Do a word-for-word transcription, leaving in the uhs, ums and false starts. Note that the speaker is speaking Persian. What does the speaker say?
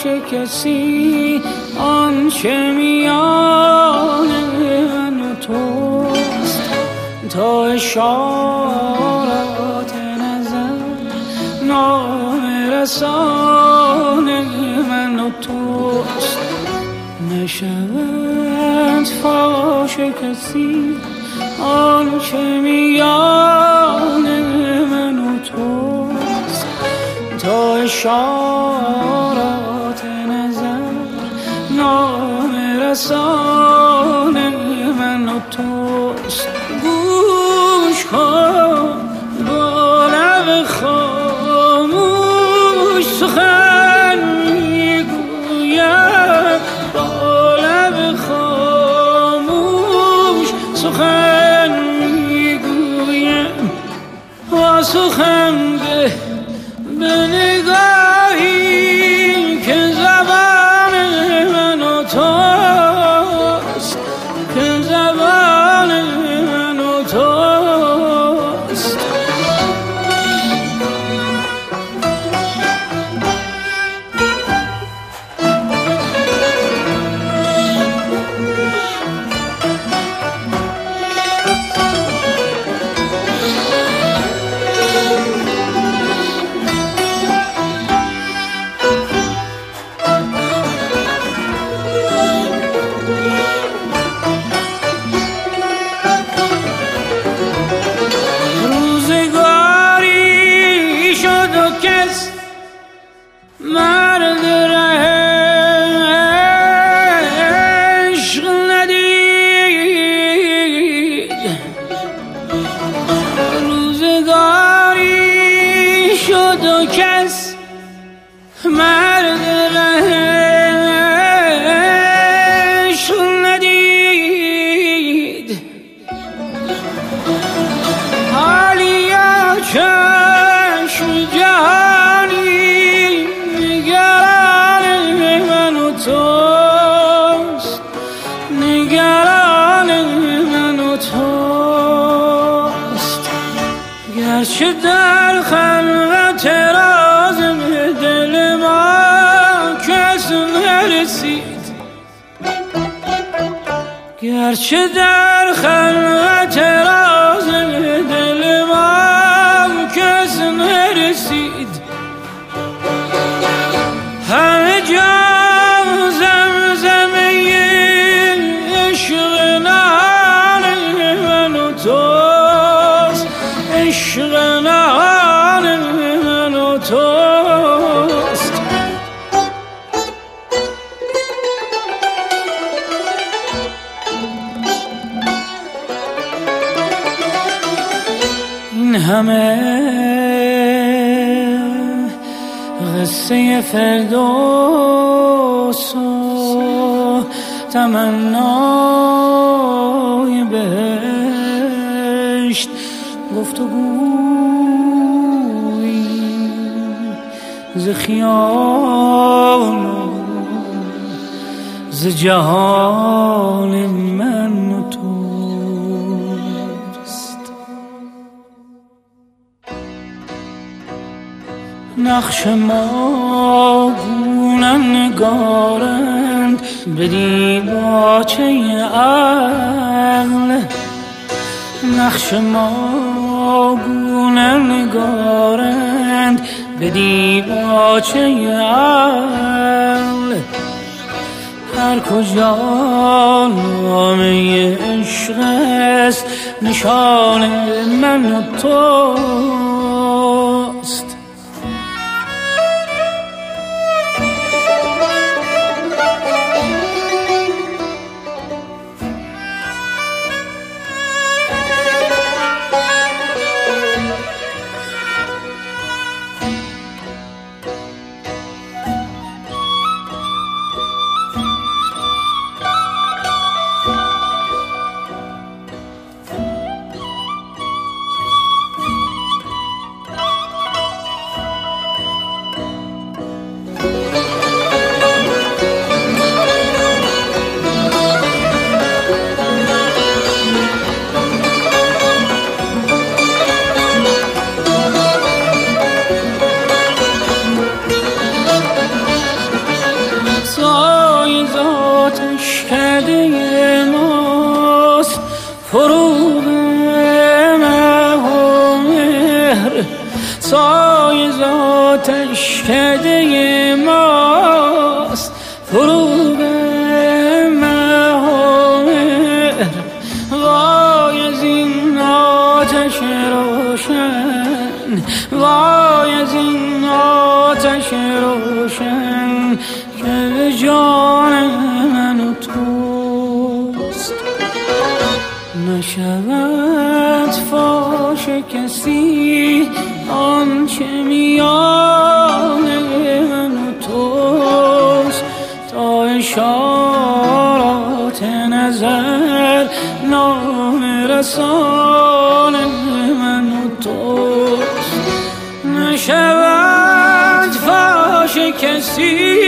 فاش کسی آنچه میان من و توست، تا اشارات نظر نام رسان من و توست. نشود فاش کسی آنچه میان من و توست، تا اشارات نظر نام رسان من و توست. گوش کن با لب خاموش سخن میگویم، با لب خاموش سخن میگویم. با سخن به به نگاهی که زبان من و توست، که زبان من و توست. مرد عشق ندید، روزگاری شد و کس مرد عشق ندید. حالیا چشم جهانی توست، نگران من و توست. گرچه در خلوت راز دل ما کس نرسید، گرچه در خلوت راز دل ما کس نرسید. همه جا عشق نهان من و توست. این همه قصه فردوس و تمنای بهشت، گفتگویی ز خیال و ز جهان من و توست. نقش ما گونه نگارند به دیباچه عقل، نقش ما گونه نگارند به دیباچه عقل. هر کجا نامه عشق است نشان من و توست. وای از این آتش روشن که به جان من و توست. نشود فاش کسی آنچه میان من و توست، تا اشارات نظر نام رسان من و توست. نشود فاش کسی